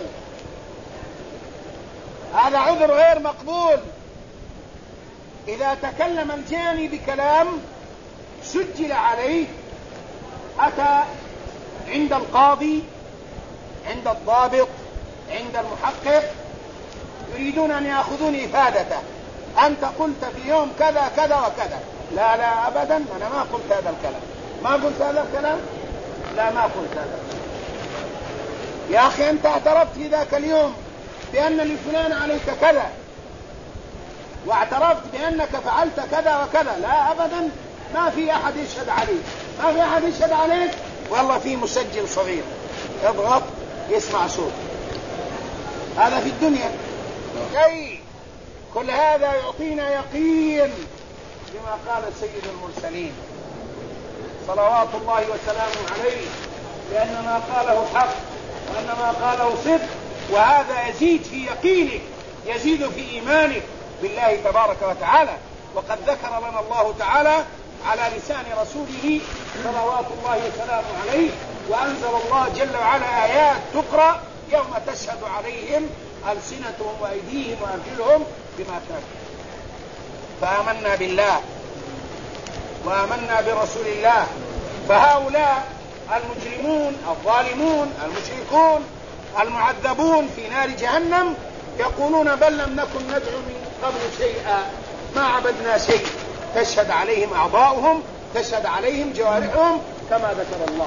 Speaker 2: هذا عذر غير مقبول. إذا تكلم الجاني بكلام سجل عليه، أتى عند القاضي، عند الضابط، عند المحقق، يريدون أن يأخذون إفادته: أنت قلت في يوم كذا كذا وكذا. لا لا أبدا، أنا ما قلت هذا الكلام. ما قلت هذا الكلام؟ لا ما قلت هذا الكلام. يا أخي أنت اعترفت في ذاك اليوم بأن لفلان عليك كذا، واعترفت بأنك فعلت كذا وكذا. لا أبدا، ما في أحد يشهد عليك، ما في أحد يشهد عليك. والله في مسجل صغير اضغط يسمع صوت. هذا في الدنيا. أي كل هذا يعطينا يقين بما قال سيد المرسلين صلوات الله وسلامه عليه، لأن ما قاله حق وأن ما قاله صدق، وهذا يزيد في يقينك، يزيد في إيمانك بالله تبارك وتعالى. وقد ذكر لنا الله تعالى على لسان رسوله صلوات الله وسلامه عليه، وأنزل الله جل وعلا آيات تقرأ يوم تشهد عليهم ألسنتهم وأيديهم وأرجلهم بما كانوا. فآمنا بالله وآمنا برسول الله. فهؤلاء المجرمون الظالمون المشركون المعذبون في نار جهنم يقولون: بل لم نكن ندعو من قبل شيئا، ما عبدنا شيء. تشهد عليهم أعضاؤهم، تشهد عليهم جوارحهم كما ذكر الله.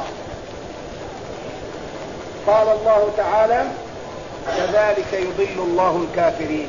Speaker 2: قال الله تعالى: كذلك يضل الله الكافرين،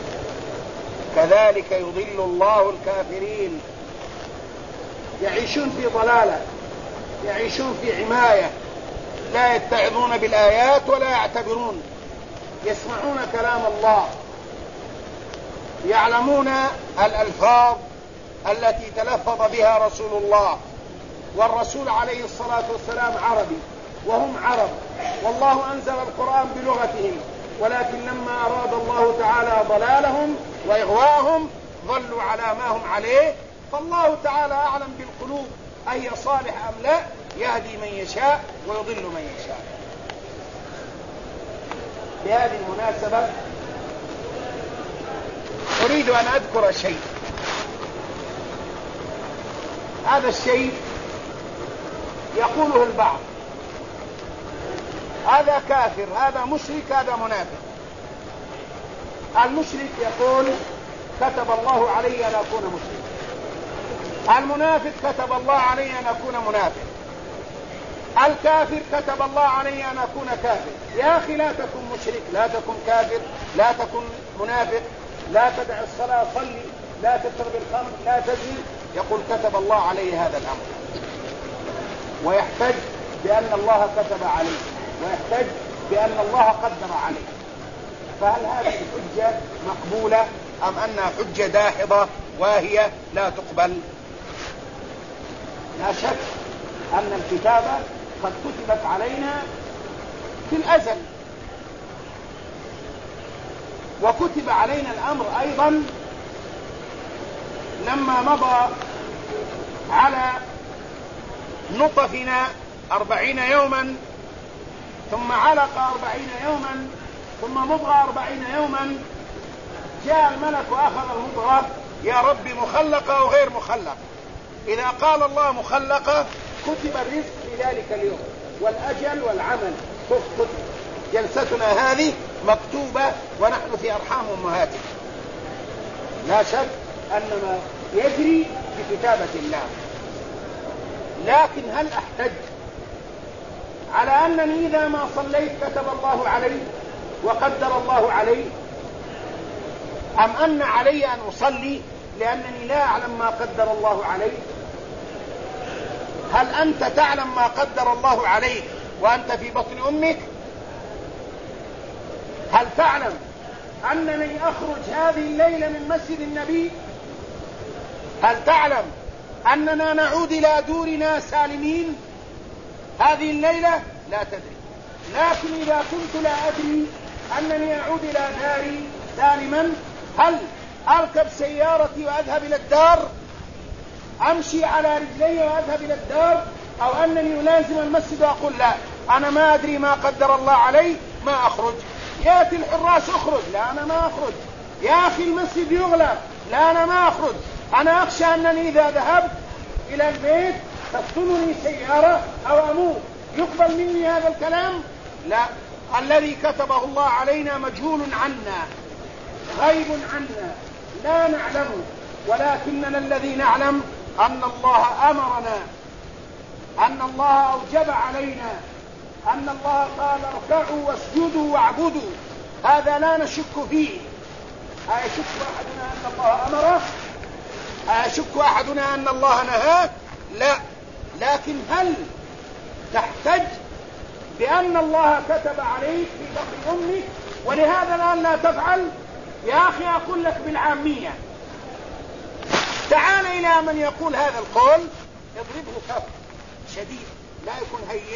Speaker 2: كذلك يضل الله الكافرين. يعيشون في ضلالة، يعيشون في عماية، لا يتعظون بالآيات ولا يعتبرون، يسمعون كلام الله، يعلمون الألفاظ التي تلفظ بها رسول الله، والرسول عليه الصلاة والسلام عربي وهم عرب، والله أنزل القرآن بلغتهم، ولكن لما أراد الله تعالى ضلالهم وإغواءهم ظلوا على ما هم عليه، فالله تعالى أعلم بالقلوب أي صالح أم لا، يهدي من يشاء ويضل من يشاء. بهذه المناسبة أريد أن أذكر شيء. هذا الشيء يقوله البعض: هذا كافر، هذا مشرك، هذا منافق. المشرك يقول كتب الله علي أن أكون مشرك، المنافق كتب الله علي أن أكون منافق، الكافر كتب الله علي أن أكون كافر. يا أخي لا تكن مشرك، لا تكن كافر، لا تكن منافق، لا تدع الصلاة، صلي، لا تشرب الخمر، لا تزني. يقول كتب الله علي هذا الأمر، ويحتج بأن الله كتب عليه، ويحتج بأن الله قدر عليه. فهل هذه الحجة مقبولة أم أنها حجة داحضة واهية لا تقبل؟ لا شك أن الكتابة قد كتبت علينا في الأزل، وكتب علينا الأمر أيضا لما مضى على نطفنا أربعين يوما، ثم علق أربعين يوما، ثم مضغة أربعين يوما. جاء الملك وأخذ المضغة: يا رب مخلقة أو غير مخلقة؟ إذا قال الله مخلقة كتب الرزق في ذلك اليوم والأجل والعمل. كتب جلستنا هذه مكتوبة ونحن في أرحام أمهاتنا. لا شك أن ما يجري بكتابة الله. لكن هل أحتج على أنني إذا ما صليت كتب الله علي وقدر الله علي، أم أن علي أن أصلي لأنني لا أعلم ما قدر الله علي؟ هل أنت تعلم ما قدر الله عليك وأنت في بطن أمك؟ هل تعلم أنني أخرج هذه الليلة من مسجد النبي؟ هل تعلم أننا نعود إلى دورنا سالمين هذه الليلة؟ لا تدري. لكن إذا كنت لا أدري أنني أعود إلى داري سالما، هل أركب سيارتي وأذهب إلى الدار، أمشي على رجلي وأذهب إلى الدار، أو أنني ألازم المسجد وأقول لا أنا ما أدري ما قدر الله علي ما أخرج؟ يأتي الحراس أخرج، لا أنا ما أخرج. يا أخي المسجد يغلق، لا أنا ما أخرج. أنا أخشى أنني إذا ذهبت إلى البيت تقتلني سيارة أو أموت. يقبل مني هذا الكلام؟ لا. الذي كتبه الله علينا مجهول عنا، غيب عنا، لا نعلمه. ولكننا الذي نعلم أن الله أمرنا، أن الله أوجب علينا، أن الله قال اركعوا واسجدوا واعبدوا. هذا لا نشك فيه. أيشك أحدنا أن الله أمره؟ أيشك أحدنا أن الله نهاه؟ لا. لكن هل تحتج بأن الله كتب عليك في بطن أمك ولهذا الآن لا تفعل؟ يا أخي أقول لك بالعامية، تعال إلى من يقول هذا القول اضربه كف شديد لا يكون هين.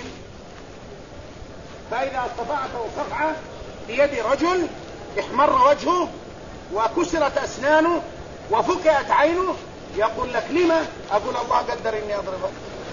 Speaker 2: فإذا صفعته صفعة بيد رجل احمر وجهه وكسرت أسنانه وفكأت عينه، يقول لك لما؟ أقول الله قدر إني أضربه.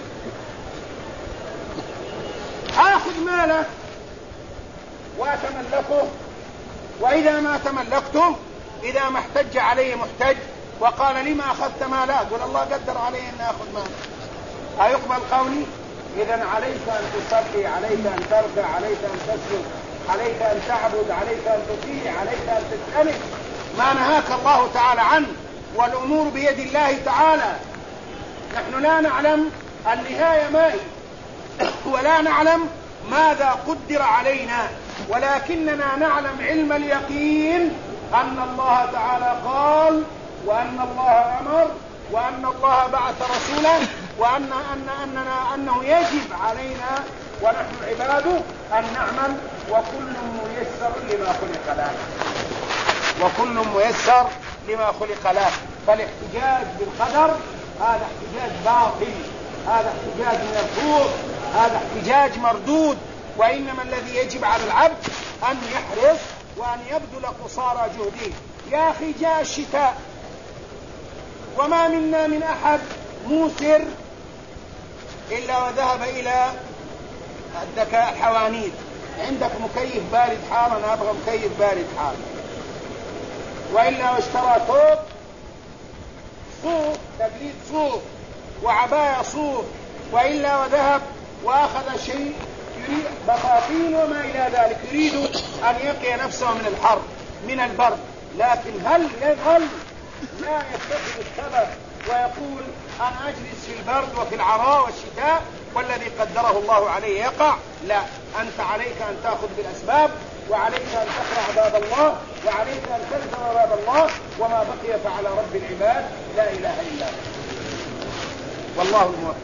Speaker 2: آخذ ماله وأتملكه، وإذا ما تملكته إذا ما احتج عليه محتج وقال لما أخذت ماله، أقول الله قدر عليه إن أخذ ماله. أيقبل قولي؟ إذن عليك أن تصلي، عليك أن تركع، عليك أن تسجد، عليك أن تعبد، عليك أن تطيع، عليك أن تستمع ما نهاك الله تعالى عنه، والأمور بيد الله تعالى. نحن لا نعلم النهاية ما هي ولا نعلم ماذا قدر علينا، ولكننا نعلم علم اليقين أن الله تعالى قال، وأن الله أمر، وأن الله بعث رسولا، وأن أن أننا أنه يجب علينا ونحن عباده أن نعمل، وكل ميسر لما خلق له، وكل ميسر لما خلق له. فالاحتجاج بالقدر هذا احتجاج باطل، هذا احتجاج مرفوض، هذا احتجاج مردود. وإنما الذي يجب على العبد أن يحرص وأن يبذل قصارى جهده. يا أخي جاء الشتاء وما منا من أحد موسر إلا وذهب إلى الذكاء الحوانيت، عندك مكيف بارد حار، أنا أبغى مكيف بارد حار، وإلا واشترى ثوب صوف تقليد صوف وعباية صوف، وإلا وذهب وأخذ شيء يريد بطاطين وما إلى ذلك، يريد أن يقي نفسه من الحر من البرد. لكن هل يظل لا يتخذ السبب ويقول أنا أجلس في البرد وفي العراء والشتاء والذي قدره الله عليه يقع؟ لا، أنت عليك أن تأخذ بالأسباب، وعليك أن تقرأ باب الله، وعليك أن تلزم باب الله، وما بقي فعلى رب العباد لا إله إلا هو، والله الموفق.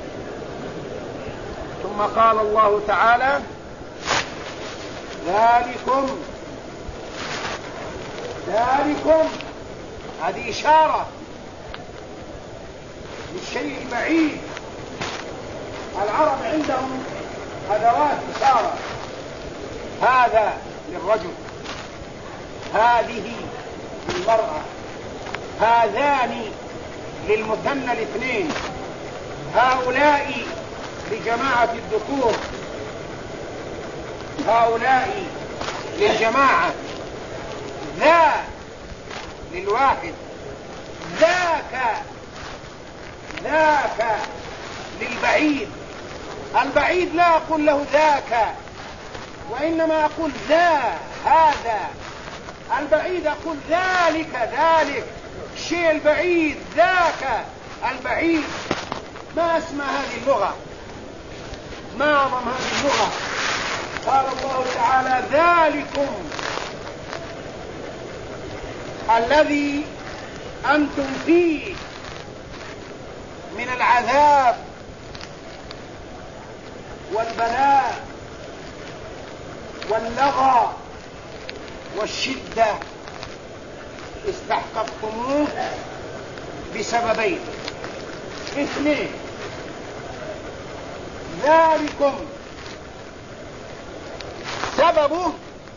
Speaker 2: ثم قال الله تعالى ذلكم ذلكم هذه إشارة للشيء البعيد. العرب عندهم أدوات إشارة، هذا للرجل، هذه للمرأة، هذان للمثنى الاثنين، هؤلاء لجماعة الذكور، هؤلاء للجماعة، ذا للواحد، ذاك ذاك للبعيد. البعيد لا أقول له ذاك، وإنما أقول ذا هذا. البعيد أقول ذلك ذلك، الشيء البعيد ذاك البعيد. ما اسمى هذه اللغة، ما أعظم هذه اللغة. قال الله تعالى ذلكم الذي أنتم فيه من العذاب والبلاء واللغى والشدة استحققتموه بسببين اثنين. ذلكم سببه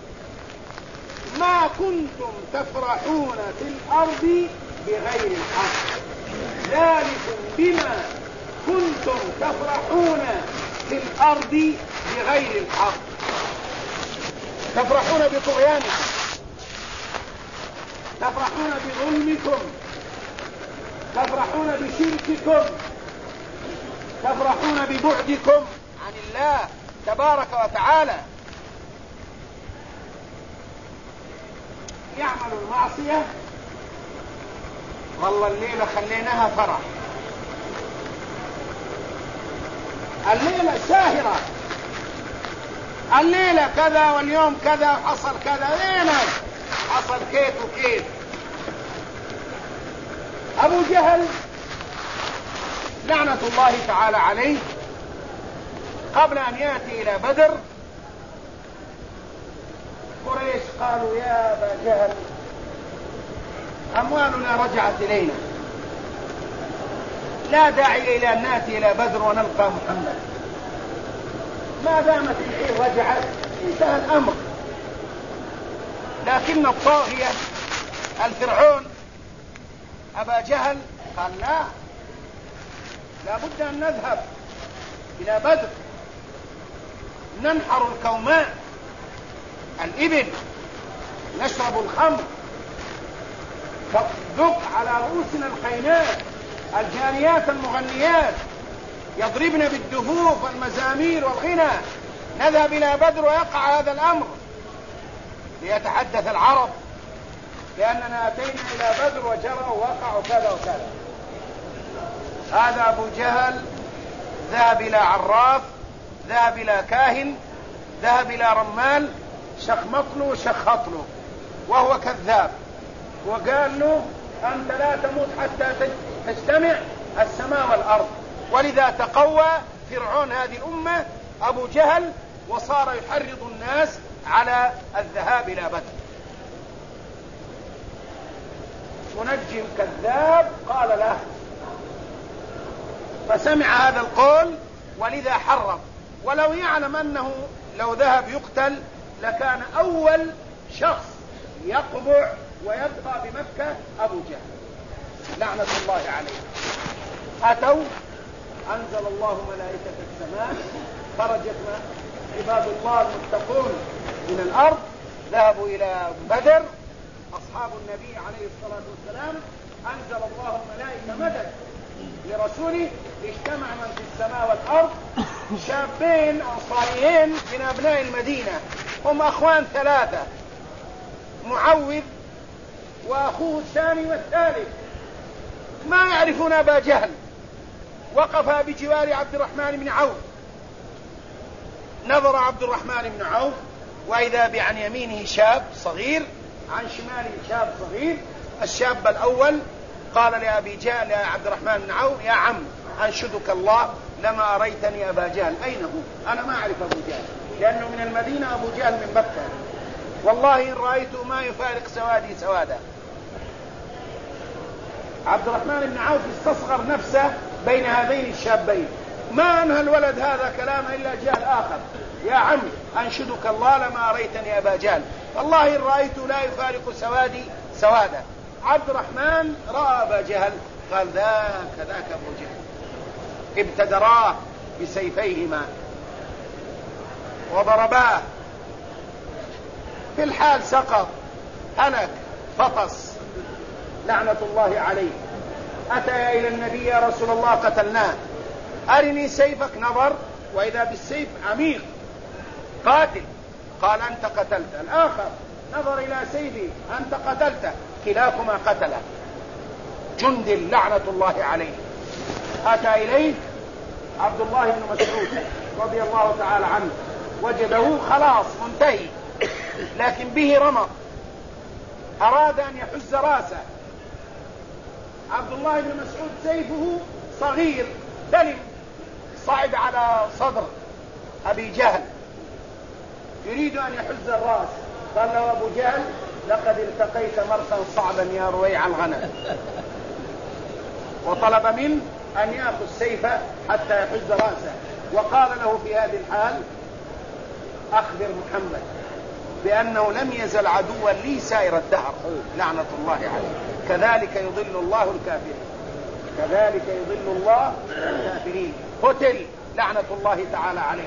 Speaker 2: ما كنتم تفرحون في الأرض بغير الحق، ذلكم بما كنتم تفرحون في الأرض بغير الحق. تفرحون بطغيانكم، تفرحون بظلمكم، تفرحون بشرككم، تفرحون ببعدكم عن الله تبارك وتعالى. يعمل المعصية والله الليلة خليناها فرح، الليلة ساهرة، الليلة كذا واليوم كذا حصل كذا، لينا حصل كيف وكيف. أبو جهل لعنة الله تعالى عليه قبل أن يأتي إلى بدر قريش قالوا يا أبا جهل أموالنا رجعت إلينا، لا داعي إلى أن نأتي إلى بدر ونلقى محمد، ما دامت العير رجعت انتهى الأمر. لكن الطاغية الفرعون أبا جهل قال لا، لا بد أن نذهب إلى بدر ننحر الكوماء الإبل، نشرب الخمر، ذق على رؤوسنا الخينات، الجاريات المغنيات يضربن بالدفوف والمزامير والغنى. نذهب إلى بدر ويقع هذا الأمر ليتحدث العرب لأننا أتينا إلى بدر وجرى ووقع كذا وكذا. هذا أبو جهل ذهب إلى عراف، ذهب إلى كاهن، ذهب إلى رمال، شخمط له شخط له وهو كذاب، وقال له أنت لا تموت حتى تجتمع السماء والأرض. ولذا تقوى فرعون هذه الأمة أبو جهل وصار يحرض الناس على الذهاب إلى بدر. منجم كذاب، قال لا. فسمع هذا القول ولذا حرم، ولو يعلم أنه لو ذهب يقتل لكان أول شخص يقبع ويبقى بمكة أبو جهل لعنة الله عليه. أتوا أنزل الله ملائكة السماء، خرجت عباد الله المتقون من الأرض، ذهبوا إلى بدر أصحاب النبي عليه الصلاة والسلام، أنزل الله ملائكة مدد لرسوله، اجتمع من في السماء والأرض، شابين أنصاريين من أبناء المدينة، هم أخوان ثلاثة، معوذ وأخوه الثاني والثالث، ما يعرفون أبا جهل، وقفا بجوار عبد الرحمن بن عوف. نظر عبد الرحمن بن عوف وإذا بعن يمينه شاب صغير، عن شماله شاب صغير. الشاب الأول قال لأبي جهل يا عبد الرحمن بن عوف: يا عم أنشدك الله لما أريتني أبا جهل. أين هو؟ أنا ما أعرف أبو جهل، لأنه من المدينة، أبو جهل من مكة، والله إن رأيته ما يفارق سوادي سوادا. عبد الرحمن بن عوف استصغر نفسه بين هذين الشابين، ما أنهى الولد هذا كلام إلا جاء الآخر: يا عم أنشدك الله لما أريتني أبا جهل، والله إن رأيته لا يفارق سوادي سوادا. عبد الرحمن رأى أبا جهل قال: ذاك ذاك أبو جهل. ابتدراه بسيفيهما وضرباه، في الحال سقط، هلك، فطس لعنة الله عليه. أتى إلى النبي: يا رسول الله قتلناه، أرني سيفك. نظر وإذا بالسيف عميق قاتل. قال: أنت قتلت. الآخر نظر إلى سيفه: أنت قتلته. كلاكما قتله. جندل لعنة الله عليه. أتى إليه عبد الله بن مسعود رضي الله تعالى عنه، وجده خلاص منتهي، لكن به رمق، أراد أن يحز راسه. عبد الله بن مسعود سيفه صغير سلم، صعد على صدر أبي جهل يريد أن يحز الرأس. قال له أبو جهل: لقد التقيت مرسا صعبا يا رويع الغنم. وطلب منه أن يأخذ سيفه حتى يحز رأسه، وقال له في هذه الحال: أخبر محمد بأنه لم يزل عدوا لي سائر الدهر لعنة الله عليه. كذلك يضل الله الكافرين، كذلك يضل الله الكافرين. قتل لعنة الله تعالى عليه.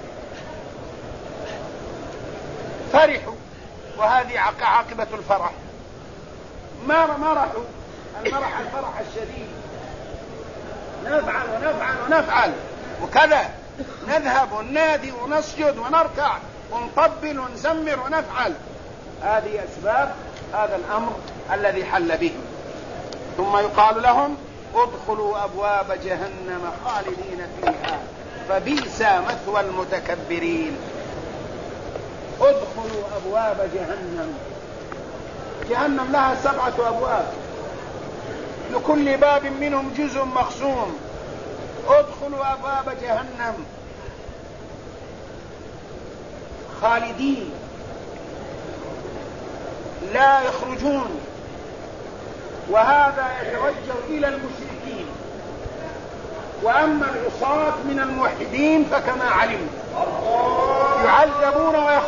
Speaker 2: فرحوا، وهذه عاقبة الفرح. ما مرحوا المرح الفرح الشديد، نفعل ونفعل ونفعل وكذا، نذهب وننادي ونسجد ونركع ونطبل ونزمر ونفعل. هذه أسباب هذا الأمر الذي حل به. ثم يقال لهم: ادخلوا أبواب جهنم خالدين فيها فبئس مثوى المتكبرين. ادخلوا أبواب جهنم. جهنم لها سبعة أبواب، لكل باب منهم جزء مقسوم. ادخلوا أبواب جهنم خالدين لا يخرجون. وهذا يتوجه إلى المشركين. وأما العصاة من الموحدين فكما علمت يعذبون ويخرجون